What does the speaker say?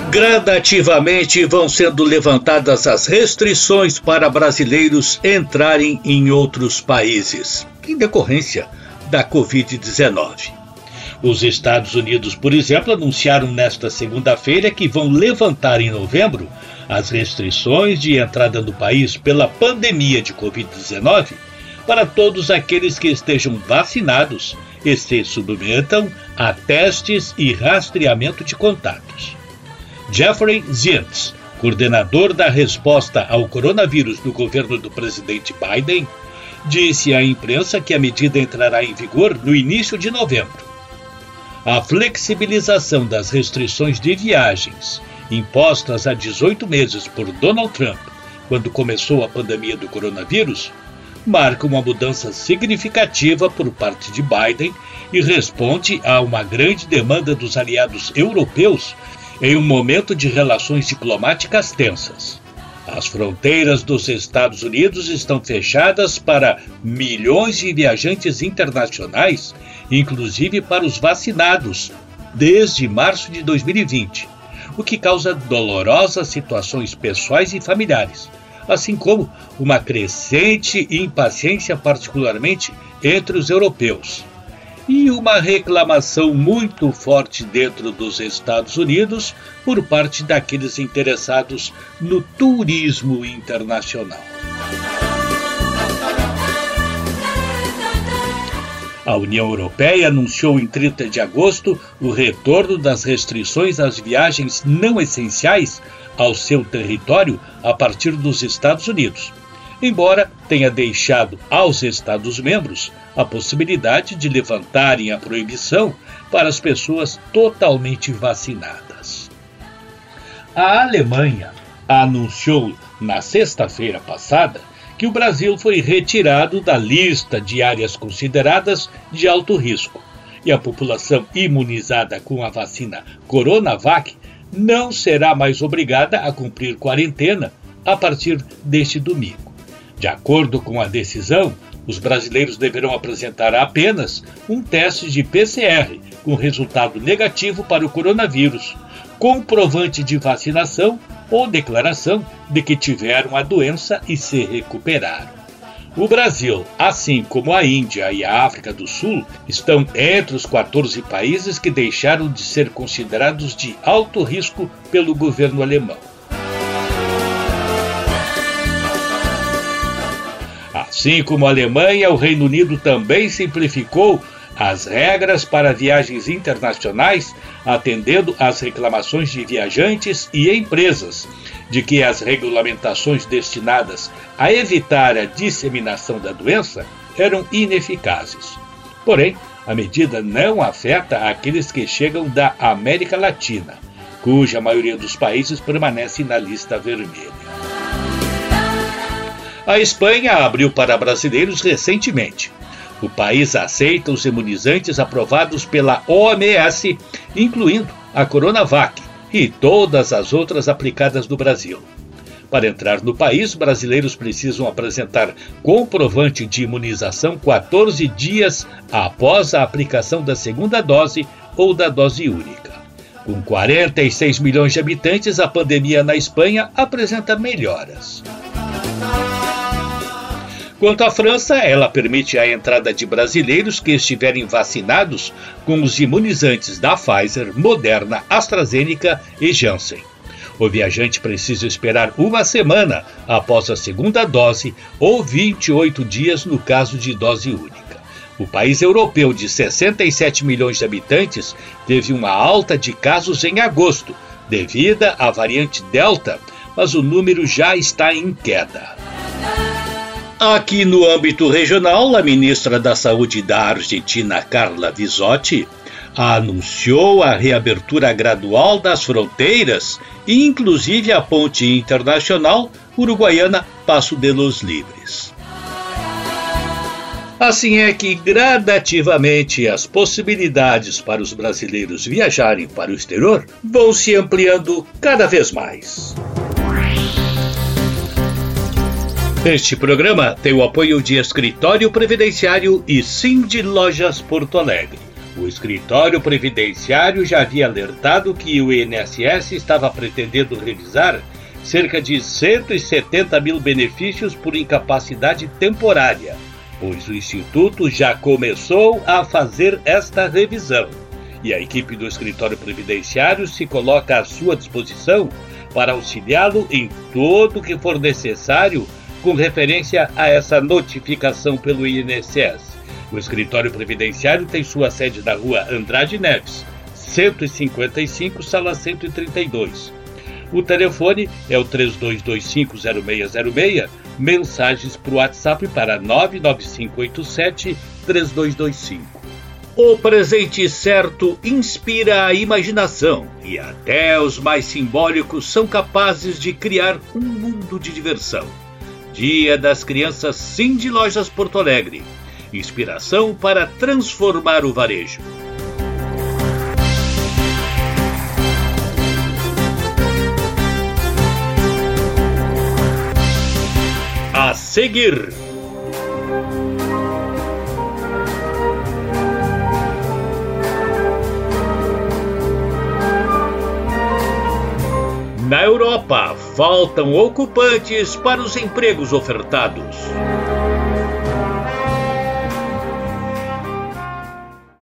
Gradativamente vão sendo levantadas as restrições para brasileiros entrarem em outros países, em decorrência da Covid-19. Os Estados Unidos, por exemplo, anunciaram nesta segunda-feira que vão levantar em novembro as restrições de entrada no país pela pandemia de Covid-19 para todos aqueles que estejam vacinados e se submetam a testes e rastreamento de contatos. Jeffrey Zients, coordenador da resposta ao coronavírus do governo do presidente Biden, disse à imprensa que a medida entrará em vigor no início de novembro. A flexibilização das restrições de viagens impostas há 18 meses por Donald Trump, quando começou a pandemia do coronavírus, marca uma mudança significativa por parte de Biden e responde a uma grande demanda dos aliados europeus em um momento de relações diplomáticas tensas. As fronteiras dos Estados Unidos estão fechadas para milhões de viajantes internacionais, inclusive para os vacinados, desde março de 2020, o que causa dolorosas situações pessoais e familiares, assim como uma crescente impaciência, particularmente entre os europeus. E uma reclamação muito forte dentro dos Estados Unidos por parte daqueles interessados no turismo internacional. A União Europeia anunciou em 30 de agosto o retorno das restrições às viagens não essenciais ao seu território a partir dos Estados Unidos, embora tenha deixado aos Estados-membros a possibilidade de levantarem a proibição para as pessoas totalmente vacinadas. A Alemanha anunciou na sexta-feira passada que o Brasil foi retirado da lista de áreas consideradas de alto risco e a população imunizada com a vacina Coronavac não será mais obrigada a cumprir quarentena a partir deste domingo. De acordo com a decisão, os brasileiros deverão apresentar apenas um teste de PCR com resultado negativo para o coronavírus, comprovante de vacinação ou declaração de que tiveram a doença e se recuperaram. O Brasil, assim como a Índia e a África do Sul, estão entre os 14 países que deixaram de ser considerados de alto risco pelo governo alemão. Assim como a Alemanha, o Reino Unido também simplificou as regras para viagens internacionais, atendendo às reclamações de viajantes e empresas de que as regulamentações destinadas a evitar a disseminação da doença eram ineficazes. Porém, a medida não afeta aqueles que chegam da América Latina, cuja maioria dos países permanece na lista vermelha. A Espanha abriu para brasileiros recentemente. O país aceita os imunizantes aprovados pela OMS, incluindo a Coronavac e todas as outras aplicadas no Brasil. Para entrar no país, brasileiros precisam apresentar comprovante de imunização 14 dias após a aplicação da segunda dose ou da dose única. Com 46 milhões de habitantes, a pandemia na Espanha apresenta melhoras. Quanto à França, ela permite a entrada de brasileiros que estiverem vacinados com os imunizantes da Pfizer, Moderna, AstraZeneca e Janssen. O viajante precisa esperar uma semana após a segunda dose ou 28 dias no caso de dose única. O país europeu de 67 milhões de habitantes teve uma alta de casos em agosto, devido à variante Delta, mas o número já está em queda. Aqui no âmbito regional, a ministra da Saúde da Argentina, Carla Bisotti, anunciou a reabertura gradual das fronteiras e inclusive a ponte internacional uruguaiana Paso de los Libres. Assim é que, gradativamente, as possibilidades para os brasileiros viajarem para o exterior vão se ampliando cada vez mais. Este programa tem o apoio de Escritório Previdenciário e Sim de Lojas Porto Alegre. O escritório previdenciário já havia alertado que o INSS estava pretendendo revisar cerca de 170 mil benefícios por incapacidade temporária, pois o Instituto já começou a fazer esta revisão. E a equipe do escritório previdenciário se coloca à sua disposição para auxiliá-lo em tudo o que for necessário com referência a essa notificação pelo INSS. O escritório previdenciário tem sua sede na rua Andrade Neves, 155, sala 132. O telefone é o 32250606, mensagens para o WhatsApp para 99587-3225. O presente certo inspira a imaginação e até os mais simbólicos são capazes de criar um mundo de diversão. Dia das Crianças Cindy Lojas Porto Alegre. Inspiração para transformar o varejo. A seguir. Na Europa, faltam ocupantes para os empregos ofertados.